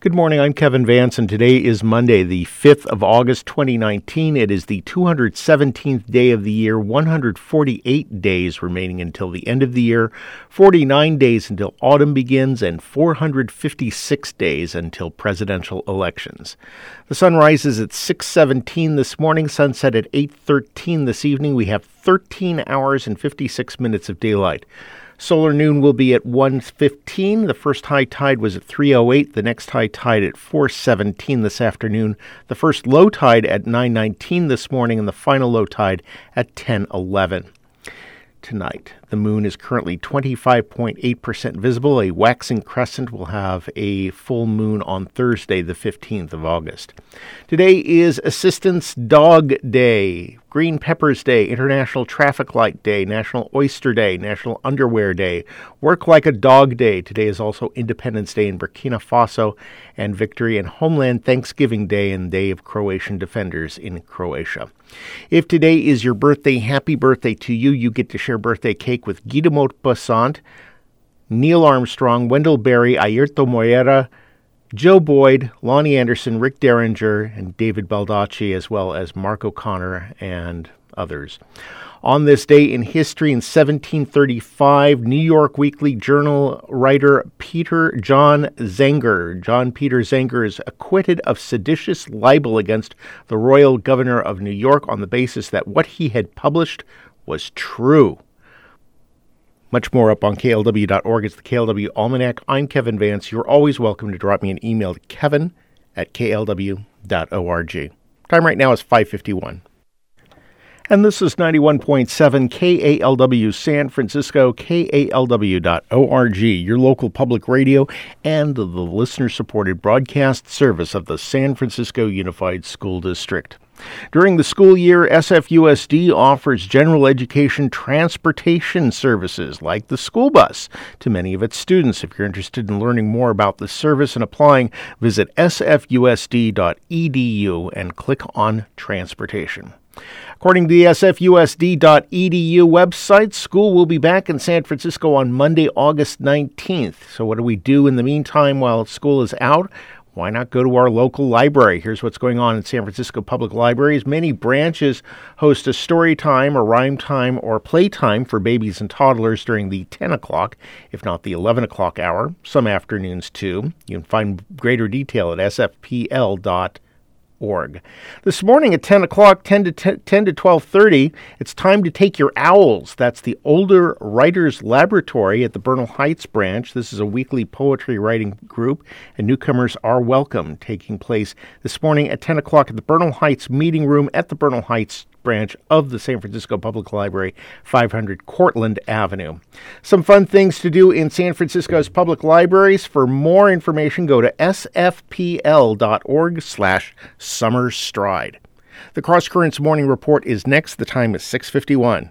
Good morning, I'm Kevin Vance, and today is Monday, the 5th of August, 2019. It is the 217th day of the year, 148 days remaining until the end of the year, 49 days until autumn begins, and 456 days until presidential elections. The sun rises at 6:17 this morning, sunset at 8:13 this evening. We have 13 hours and 56 minutes of daylight. Solar noon will be at 1:15. The first high tide was at 3:08. The next high tide at 4:17 this afternoon. The first low tide at 9:19 this morning, and the final low tide at 10:11. Tonight, the moon is currently 25.8% visible. A waxing crescent will have a full moon on Thursday, the 15th of August. Today is Assistance Dog Day, Green Peppers Day, International Traffic Light Day, National Oyster Day, National Underwear Day, Work Like a Dog Day. Today is also Independence Day in Burkina Faso, and Victory and Homeland Thanksgiving Day and Day of Croatian Defenders in Croatia. If today is your birthday, happy birthday to you. You get to share birthday cake with Guy de Maupassant, Neil Armstrong, Wendell Berry, Airto Moreira, Joe Boyd, Lonnie Anderson, Rick Derringer, and David Baldacci, as well as Mark O'Connor and others. On this day in history, in 1735, New York Weekly Journal writer John Peter Zenger is acquitted of seditious libel against the royal governor of New York on the basis that what he had published was true. Much more up on KLW.org. It's the KLW Almanac. I'm Kevin Vance. You're always welcome to drop me an email to kevin@klw.org. Time right now is 5:51. And this is 91.7 KALW San Francisco, KALW.org, your local public radio and the listener-supported broadcast service of the San Francisco Unified School District. During the school year, SFUSD offers general education transportation services like the school bus to many of its students. If you're interested in learning more about the service and applying, visit sfusd.edu and click on Transportation. According to the sfusd.edu website, school will be back in San Francisco on Monday, August 19th. So what do we do in the meantime while school is out? Why not go to our local library? Here's what's going on in San Francisco Public Libraries. Many branches host a story time, or rhyme time, or play time for babies and toddlers during the 10 o'clock, if not the 11 o'clock hour. Some afternoons, too. You can find greater detail at sfpl.org. This morning at 10 o'clock, 10 to 12:30, it's time to take your owls. That's the Older Writers Laboratory at the Bernal Heights branch. This is a weekly poetry writing group, and newcomers are welcome. Taking place this morning at 10 o'clock at the Bernal Heights meeting room at the Bernal Heights branch of the San Francisco Public Library, 500 Cortlandt Avenue. Some fun things to do in San Francisco's public libraries. For more information, go to sfpl.org/Summer Stride. The Cross Currents Morning Report is next. The time is 6:51.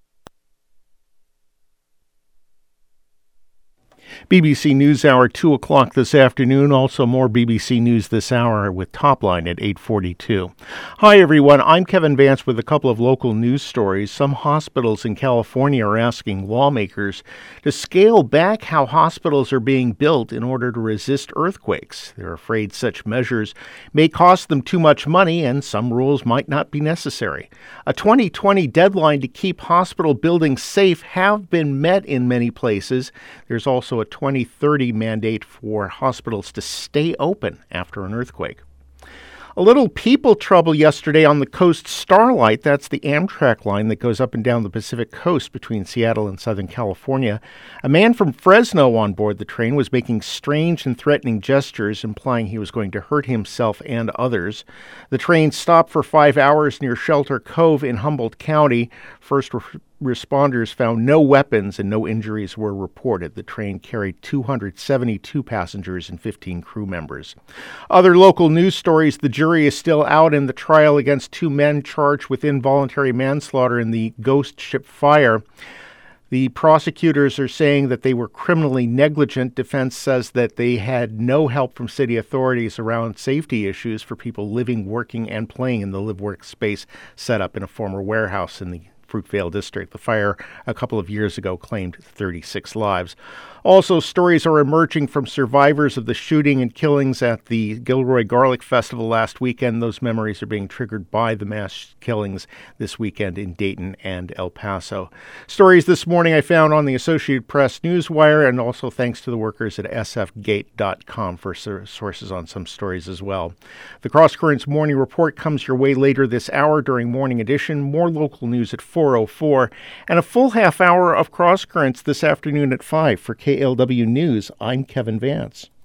BBC NewsHour, 2 o'clock this afternoon. Also more BBC News this hour with Topline at 8:42. Hi, everyone. I'm Kevin Vance with a couple of local news stories. Some hospitals in California are asking lawmakers to scale back how hospitals are being built in order to resist earthquakes. They're afraid such measures may cost them too much money and some rules might not be necessary. A 2020 deadline to keep hospital buildings safe have been met in many places. There's also a 2030 mandate for hospitals to stay open after an earthquake. A little people trouble yesterday on the Coast Starlight. That's the Amtrak line that goes up and down the Pacific Coast between Seattle and Southern California. A man from Fresno on board the train was making strange and threatening gestures, implying he was going to hurt himself and others. The train stopped for 5 hours near Shelter Cove in Humboldt County. First responders found no weapons and no injuries were reported. The train carried 272 passengers and 15 crew members. Other local news stories: the jury is still out in the trial against two men charged with involuntary manslaughter in the Ghost Ship fire. The prosecutors are saying that they were criminally negligent. Defense says that they had no help from city authorities around safety issues for people living, working, and playing in the live-work space set up in a former warehouse in the Fruitvale District. The fire a couple of years ago claimed 36 lives. Also, stories are emerging from survivors of the shooting and killings at the Gilroy Garlic Festival last weekend. Those memories are being triggered by the mass killings this weekend in Dayton and El Paso. Stories this morning I found on the Associated Press Newswire, and also thanks to the workers at sfgate.com for sources on some stories as well. The Cross Currents Morning Report comes your way later this hour during Morning Edition. More local news at 4:04, and a full half hour of Cross Currents this afternoon at 5 for KLW News. I'm Kevin Vance.